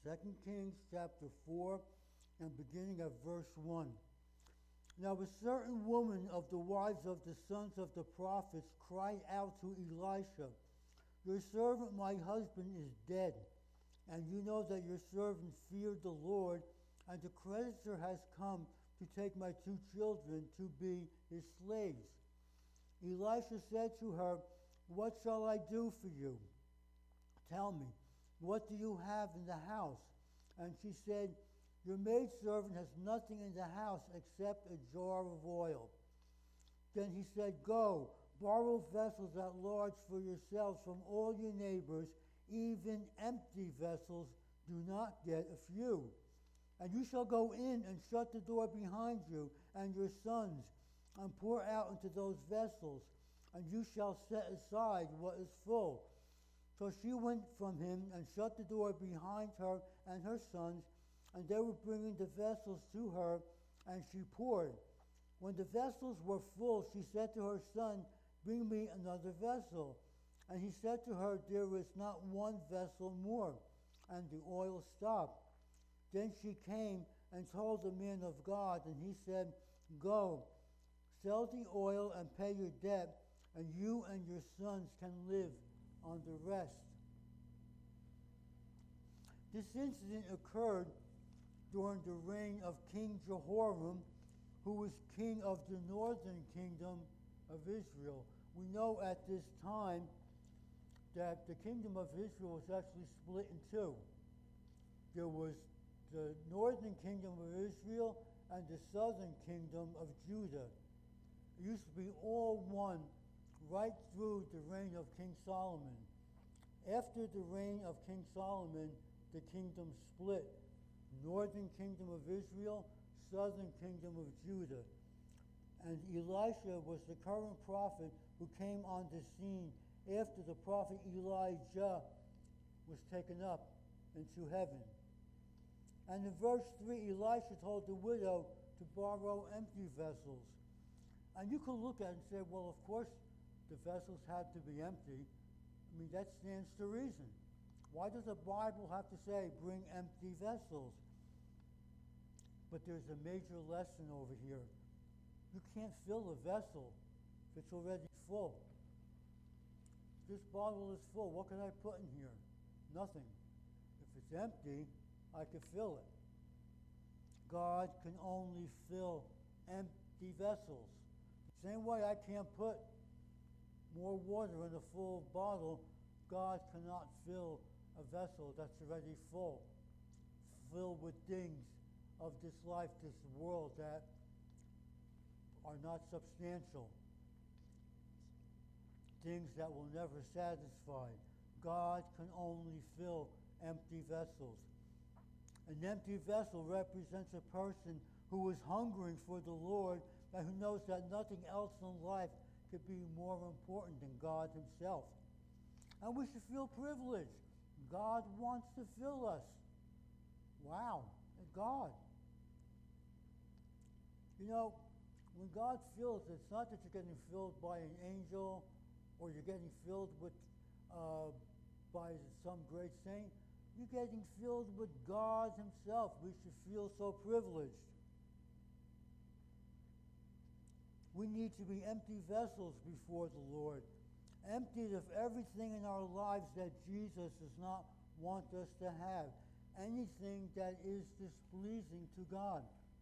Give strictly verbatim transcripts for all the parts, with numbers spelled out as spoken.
Second Kings chapter four and beginning at verse one. Now a certain woman of the wives of the sons of the prophets cried out to Elisha, "Your servant my husband is dead, and you know that your servant feared the Lord, and the creditor has come to take my two children to be his slaves." Elisha said to her, "What shall I do for you? Tell me, what do you have in the house?" And she said, "Your maidservant has nothing in the house except a jar of oil." Then he said, "Go, borrow vessels at large for yourselves from all your neighbors, even empty vessels. Do not get a few. And you shall go in and shut the door behind you and your sons, and pour out into those vessels, and you shall set aside what is full." So she went from him and shut the door behind her and her sons, and they were bringing the vessels to her, and she poured. When the vessels were full, she said to her son, "Bring me another vessel." And he said to her, "There is not one vessel more." And the oil stopped. Then she came and told the man of God, and he said, "Go, sell the oil and pay your debt, and you and your sons can live on the rest." This incident occurred during the reign of King Jehoram, who was king of the northern kingdom of Israel. We know at this time that the kingdom of Israel was actually split in two. There was the northern kingdom of Israel and the southern kingdom of Judah. It used to be all one right through the reign of King Solomon. After the reign of King Solomon, the kingdom split. Northern kingdom of Israel, southern kingdom of Judah. And Elisha was the current prophet who came on the scene after the prophet Elijah was taken up into heaven. And in verse three, Elisha told the widow to borrow empty vessels. And you could look at it and say, well, of course, the vessels had to be empty. I mean, that stands to reason. Why does the Bible have to say, bring empty vessels? But there's a major lesson over here. You can't fill a vessel if it's already full. This bottle is full. What can I put in here? Nothing. If it's empty, I can fill it. God can only fill empty vessels. Same way I can't put more water in a full bottle, God cannot fill a vessel that's already full, filled with things of this life, this world that are not substantial, things that will never satisfy. God can only fill empty vessels. An empty vessel represents a person who is hungering for the Lord and who knows that nothing else in life could be more important than God himself. And we should feel privileged. God wants to fill us. Wow, God. You know, when God fills, it's not that you're getting filled by an angel or you're getting filled with uh, by some great saint. You're getting filled with God himself. We should feel so privileged. We need to be empty vessels before the Lord, emptied of everything in our lives that Jesus does not want us to have, anything that is displeasing to God.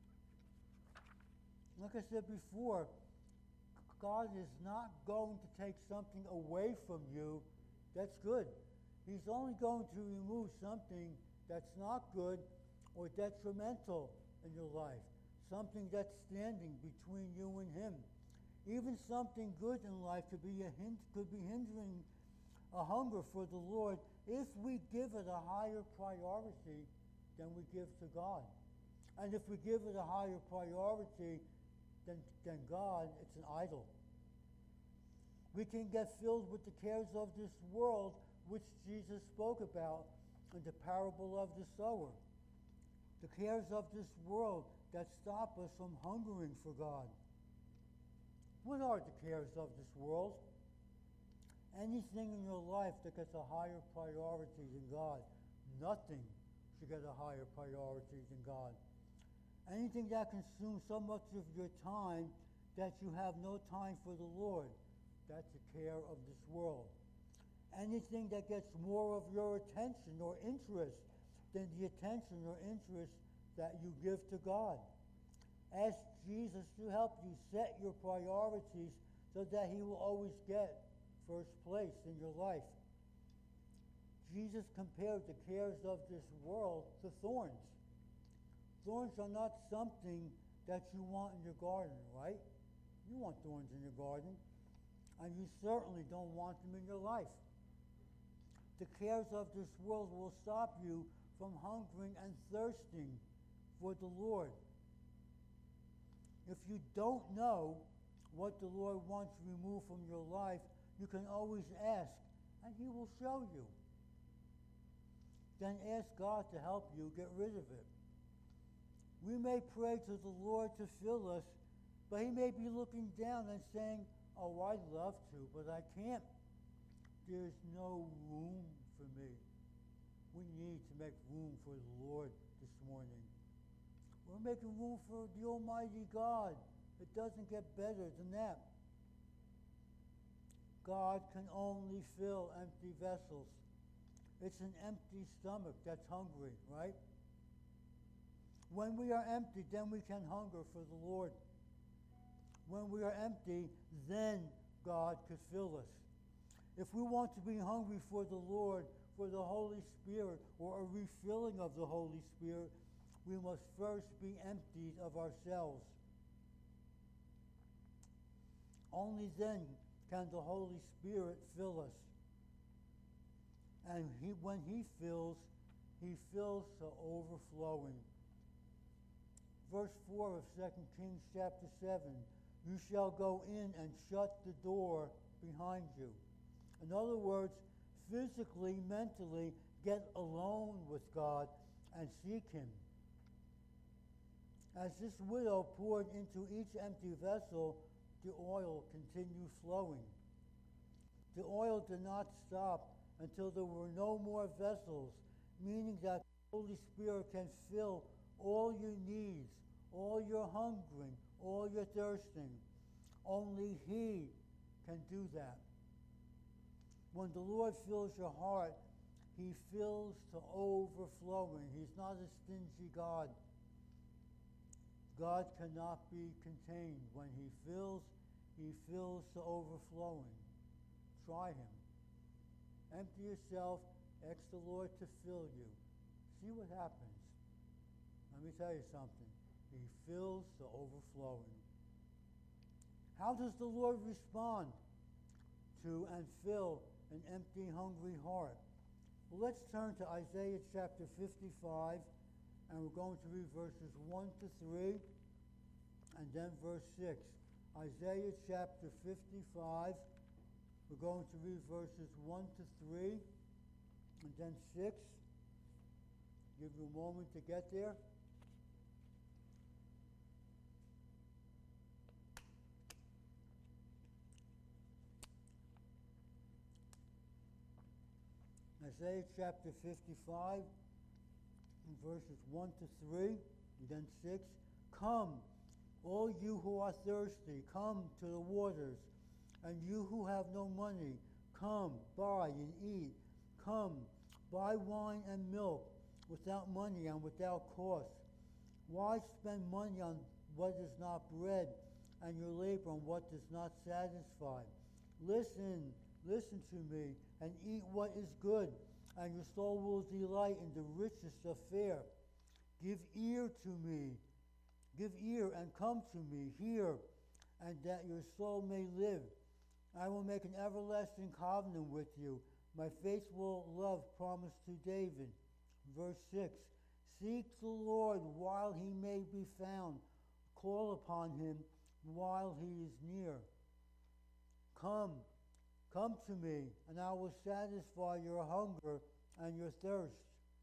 Like I said before, God is not going to take something away from you that's good. He's only going to remove something that's not good or detrimental in your life, something that's standing between you and him. Even something good in life could be a hint, could be hindering a hunger for the Lord if we give it a higher priority than we give to God. And if we give it a higher priority than, than God, it's an idol. We can get filled with the cares of this world, which Jesus spoke about in the parable of the sower. The cares of this world that stop us from hungering for God. What are the cares of this world? Anything in your life that gets a higher priority than God, nothing should get a higher priority than God. Anything that consumes so much of your time that you have no time for the Lord, that's the care of this world. Anything that gets more of your attention or interest than the attention or interest that you give to God. Ask Jesus to help you set your priorities so that he will always get first place in your life. Jesus compared the cares of this world to thorns. Thorns are not something that you want in your garden, right? You want thorns in your garden, and you certainly don't want them in your life. The cares of this world will stop you from hungering and thirsting for the Lord. If you don't know what the Lord wants removed from your life, you can always ask, and he will show you. Then ask God to help you get rid of it. We may pray to the Lord to fill us, but he may be looking down and saying, oh, I'd love to, but I can't. There's no room for me. We need to make room for the Lord this morning. We're making room for the Almighty God. It doesn't get better than that. God can only fill empty vessels. It's an empty stomach that's hungry, right? When we are empty, then we can hunger for the Lord. When we are empty, then God could fill us. If we want to be hungry for the Lord, for the Holy Spirit, or a refilling of the Holy Spirit, we must first be emptied of ourselves. Only then can the Holy Spirit fill us. And he, when he fills, he fills to overflowing. Verse four of Second Kings chapter seven, you shall go in and shut the door behind you. In other words, physically, mentally, get alone with God and seek him. As this widow poured into each empty vessel, the oil continued flowing. The oil did not stop until there were no more vessels, meaning that the Holy Spirit can fill all your needs, all your hungering, all your thirsting. Only he can do that. When the Lord fills your heart, he fills to overflowing. He's not a stingy God. God cannot be contained. When he fills, he fills to overflowing. Try him. Empty yourself, ask the Lord to fill you. See what happens. Let me tell you something. He fills to overflowing. How does the Lord respond to and fill an empty, hungry heart? Well, let's turn to Isaiah chapter fifty-five, and we're going to read verses one to three, and then verse six. Isaiah chapter fifty-five, we're going to read verses one to three, and then six. Give you a moment to get there. Isaiah chapter fifty-five, verses one to three, and then six. Come, all you who are thirsty, come to the waters, and you who have no money, come, buy and eat. Come, buy wine and milk without money and without cost. Why spend money on what is not bread, and your labor on what does not satisfy? Listen, listen to me, and eat what is good, and your soul will delight in the richest of fare. Give ear to me, give ear and come to me, hear, and that your soul may live. I will make an everlasting covenant with you, my faithful love promised to David. Verse six, seek the Lord while he may be found. Call upon him while he is near. Come, come to me, and I will satisfy your hunger and your thirst.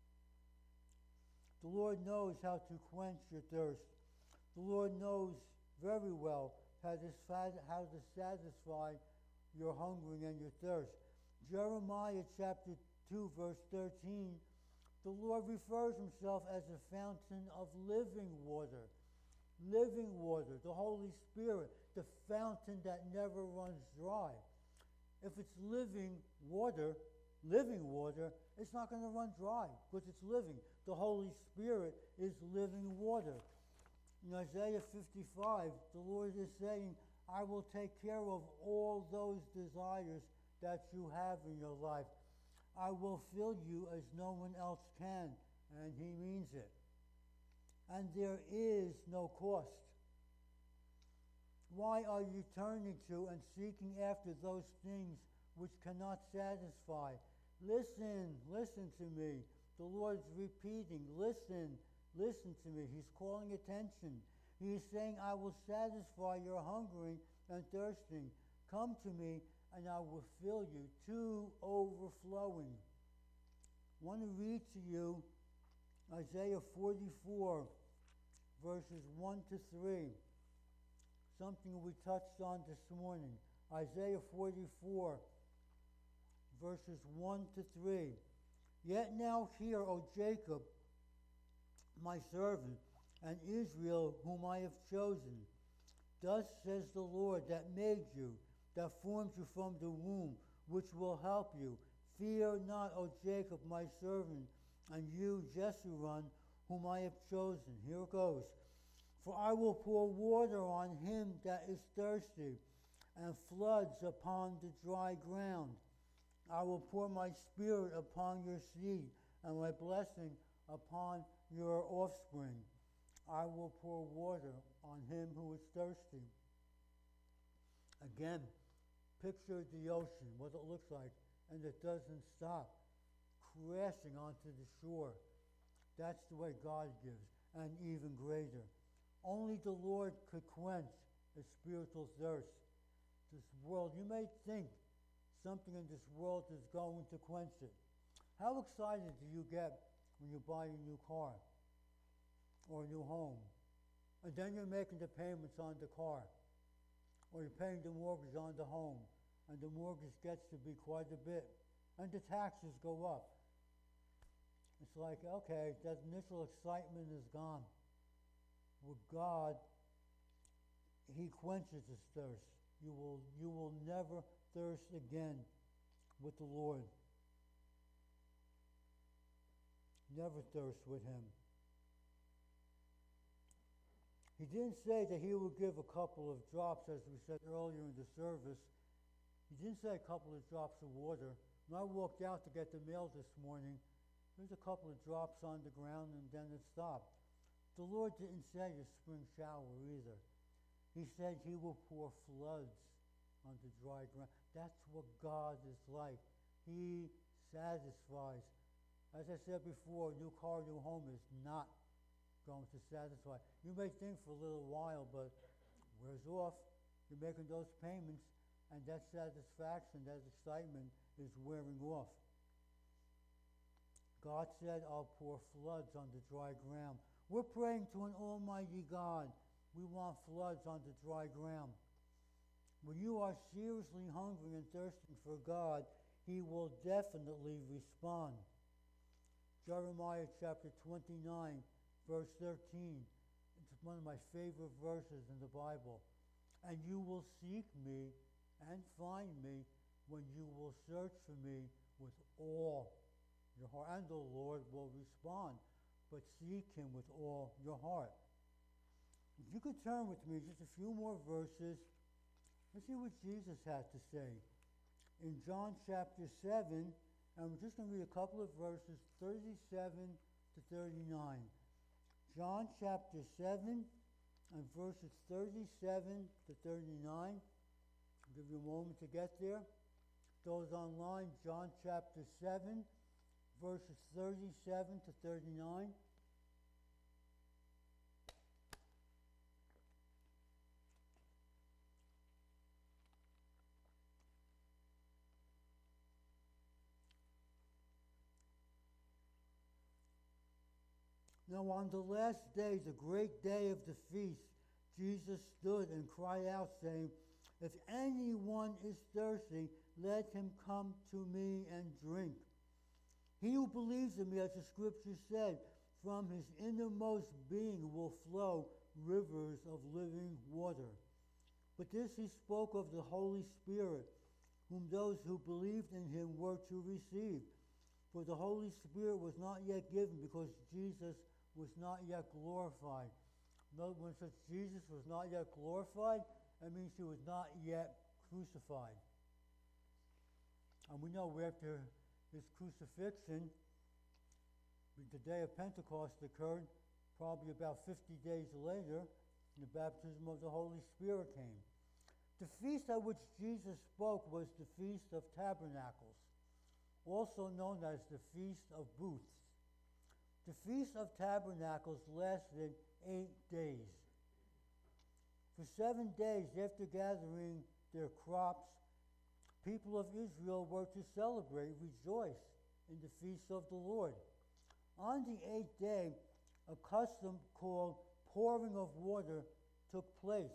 The Lord knows how to quench your thirst. The Lord knows very well how to, how to satisfy your hungering and your thirst. Jeremiah chapter two, verse thirteen The Lord refers himself as a fountain of living water. Living water, the Holy Spirit, the fountain that never runs dry. If it's living water, living water, it's not going to run dry because it's living. The Holy Spirit is living water. In Isaiah fifty-five, the Lord is saying, I will take care of all those desires that you have in your life. I will fill you as no one else can, and he means it. And there is no cost. Why are you turning to and seeking after those things which cannot satisfy? Listen, listen to me. The Lord's repeating, listen, listen to me. He's calling attention. He is saying, I will satisfy your hungering and thirsting. Come to me, and I will fill you to overflowing. I want to read to you Isaiah forty-four, verses one to three. Something we touched on this morning. Isaiah forty-four, verses one to three. Yet now hear, O Jacob, my servant, and Israel, whom I have chosen. Thus says the Lord that made you, that formed you from the womb, which will help you. Fear not, O Jacob, my servant, and you, Jeshurun, whom I have chosen. Here it goes. For I will pour water on him that is thirsty, and floods upon the dry ground. I will pour my spirit upon your seed, and my blessing upon your offspring. I will pour water on him who is thirsty. Again, picture the ocean, what it looks like, and it doesn't stop, crashing onto the shore. That's the way God gives, and even greater. Only the Lord could quench a spiritual thirst. This world, you may think something in this world is going to quench it. How excited do you get when you buy a new car or a new home? And then you're making the payments on the car, or you're paying the mortgage on the home, and the mortgage gets to be quite a bit, and the taxes go up. It's like, okay, that initial excitement is gone. With God, he quenches his thirst. You will, you will never thirst again with the Lord. Never thirst with him. He didn't say that he would give a couple of drops, as we said earlier in the service. He didn't say a couple of drops of water. When I walked out to get the mail this morning, there's a couple of drops on the ground, and then it stopped. The Lord didn't say a spring shower either. He said he will pour floods on the dry ground. That's what God is like. He satisfies. As I said before, a new car, new home is not going to satisfy. You may think for a little while, but wears off. You're making those payments, and that satisfaction, that excitement is wearing off. God said, I'll pour floods on the dry ground. We're praying to an almighty God. We want floods on the dry ground. When you are seriously hungry and thirsting for God, he will definitely respond. Jeremiah chapter twenty-nine, verse thirteen. It's one of my favorite verses in the Bible. And you will seek me and find me when you will search for me with all your heart. And the Lord will respond, but seek him with all your heart. If you could turn with me just a few more verses, let's see what Jesus had to say. In John chapter seven, and we're just going to read a couple of verses, thirty-seven to thirty-nine. John chapter seven and verses thirty-seven to thirty-nine. I'll give you a moment to get there. Those online, John chapter seven, verses thirty-seven to thirty-nine. Now on the last day, the great day of the feast, Jesus stood and cried out, saying, if anyone is thirsty, let him come to me and drink. He who believes in me, as the scripture said, from his innermost being will flow rivers of living water. But this he spoke of the Holy Spirit, whom those who believed in him were to receive. For the Holy Spirit was not yet given because Jesus was not yet glorified. When it says Jesus was not yet glorified, that means he was not yet crucified. And we know after his crucifixion, the day of Pentecost occurred, probably about fifty days later, the baptism of the Holy Spirit came. The feast at which Jesus spoke was the Feast of Tabernacles, also known as the Feast of Booths. The Feast of Tabernacles lasted eight days. For seven days after gathering their crops, people of Israel were to celebrate, rejoice in the feast of the Lord. On the eighth day, a custom called pouring of water took place.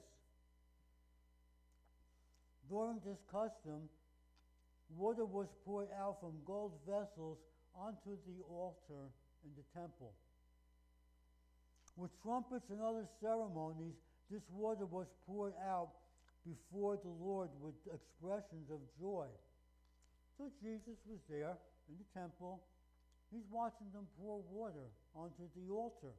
During this custom, water was poured out from gold vessels onto the altar in the temple. With trumpets and other ceremonies, this water was poured out before the Lord with expressions of joy. So Jesus was there in the temple. He's watching them pour water onto the altar.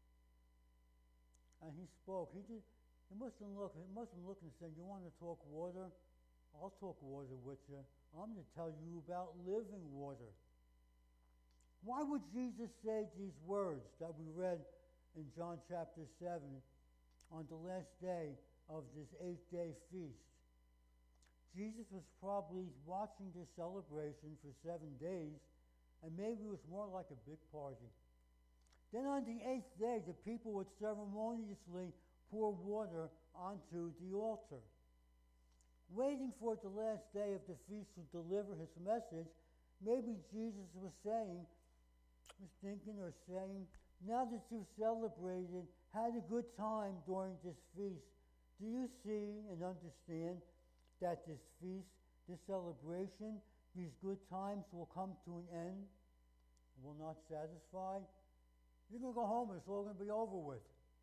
And he spoke. He did. He must have looked. He must have looked and said, "You want to talk water? I'll talk water with you. I'm going to tell you about living water." Why would Jesus say these words that we read in John chapter seven on the last day of this eighth-day feast? Jesus was probably watching this celebration for seven days, and maybe it was more like a big party. Then on the eighth day, the people would ceremoniously pour water onto the altar. Waiting for the last day of the feast to deliver his message, maybe Jesus was saying, was thinking or saying, now that you've celebrated, had a good time during this feast, do you see and understand that this feast, this celebration, these good times will come to an end, will not satisfy? You're going to go home and it's all going to be over with.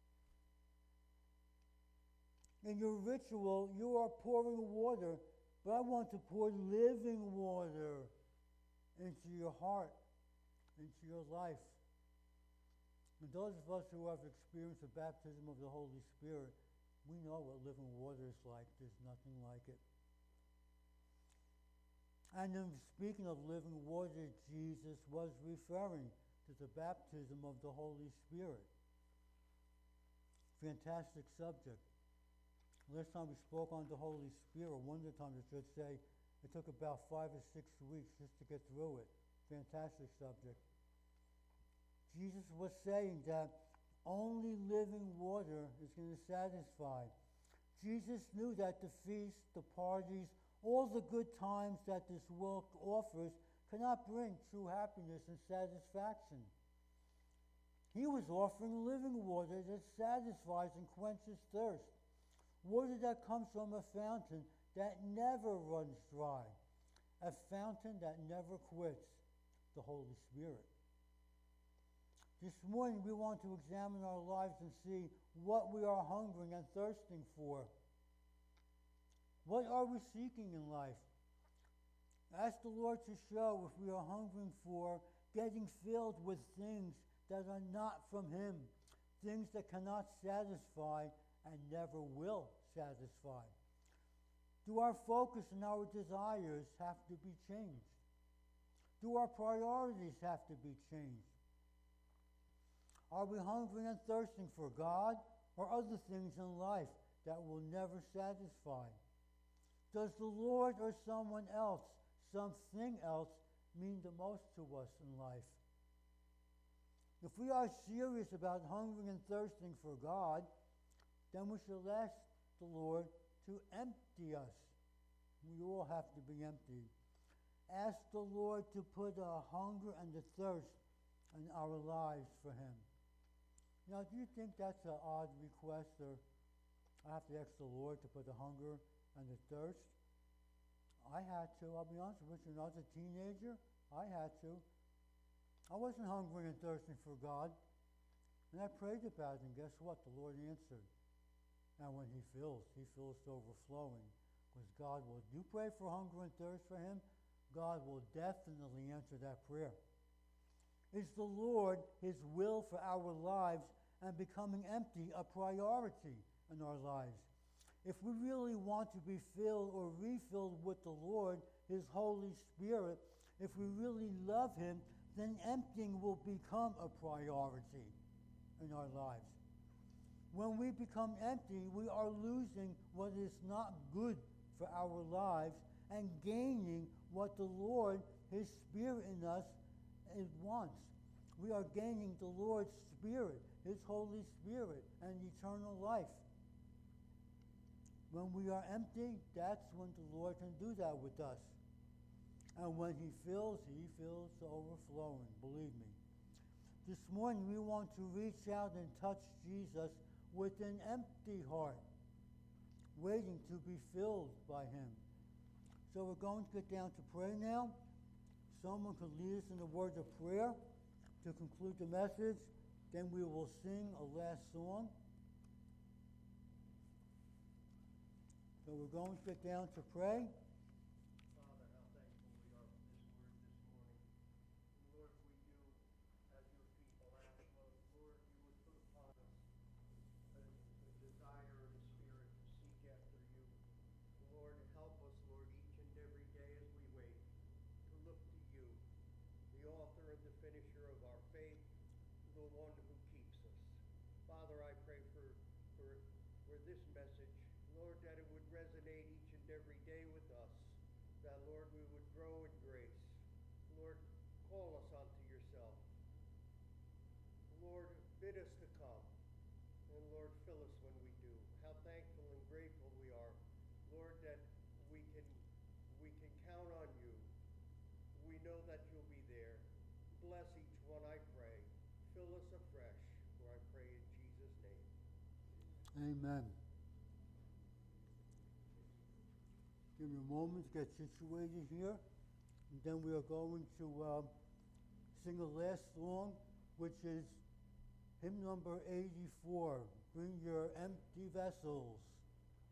In your ritual, you are pouring water, but I want to pour living water into your heart, into your life. And those of us who have experienced the baptism of the Holy Spirit, we know what living water is like. There's nothing like it. And in speaking of living water, Jesus was referring to the baptism of the Holy Spirit. Fantastic subject. Last time we spoke on the Holy Spirit, one of the times I should say, it took about five or six weeks just to get through it. Fantastic subject. Jesus was saying that only living water is going to satisfy. Jesus knew that the feasts, the parties, all the good times that this world offers cannot bring true happiness and satisfaction. He was offering living water that satisfies and quenches thirst. Water that comes from a fountain that never runs dry. A fountain that never quits, the Holy Spirit. This morning we want to examine our lives and see what we are hungering and thirsting for. What are we seeking in life? Ask the Lord to show if we are hungering for getting filled with things that are not from Him, things that cannot satisfy and never will satisfy. Do our focus and our desires have to be changed? Do our priorities have to be changed? Are we hungry and thirsting for God or other things in life that will never satisfy? Does the Lord or someone else, something else, mean the most to us in life? If we are serious about hungering and thirsting for God, then we should ask the Lord to empty us. We all have to be emptied. Ask the Lord to put a hunger and a thirst in our lives for Him. Now, do you think that's an odd request, or I have to ask the Lord to put a hunger and a thirst? I had to. I'll be honest with you. When I was a teenager, I had to. I wasn't hungry and thirsting for God. And I prayed about it, and guess what? The Lord answered. And when he fills, he fills to overflowing. Because God will, you pray for hunger and thirst for him, God will definitely answer that prayer. Is the Lord, his will for our lives and becoming empty a priority in our lives? If we really want to be filled or refilled with the Lord, his Holy Spirit, if we really love him, then emptying will become a priority in our lives. When we become empty, we are losing what is not good for our lives and gaining what the Lord, his Spirit in us, it wants. We are gaining the Lord's Spirit, his Holy Spirit, and eternal life. When we are empty, that's when the Lord can do that with us. And when he fills, he fills to overflowing, believe me. This morning we want to reach out and touch Jesus with an empty heart, waiting to be filled by him. So we're going to get down to pray now. Someone could lead us in the words of prayer to conclude the message. Then we will sing a last song. So we're going to get down to pray. Father, how thankful we are for this word this morning. And Lord, we do, as your people ask, Lord, Lord, you would put upon us a, a desire and a spirit to seek after you. Lord, help us, Lord, each and every day as we wait, to look to you, the author and the finisher of our faith, the one who keeps us. Father, I pray for, for, for this message, Lord, that it would resonate each and every day with us, that, Lord, we would grow in grace. Lord, call us unto yourself. Lord, bid us to come. And, Lord, fill us when we do. How thankful and grateful we are, Lord, that we can, we can count on you. We know that you'll be there. Bless each one, I pray. Fill us afresh, for I pray in Jesus' name. Amen. Give me a moment to get situated here. And then we are going to uh, sing a last song, which is hymn number eighty-four, Bring Your Empty Vessels.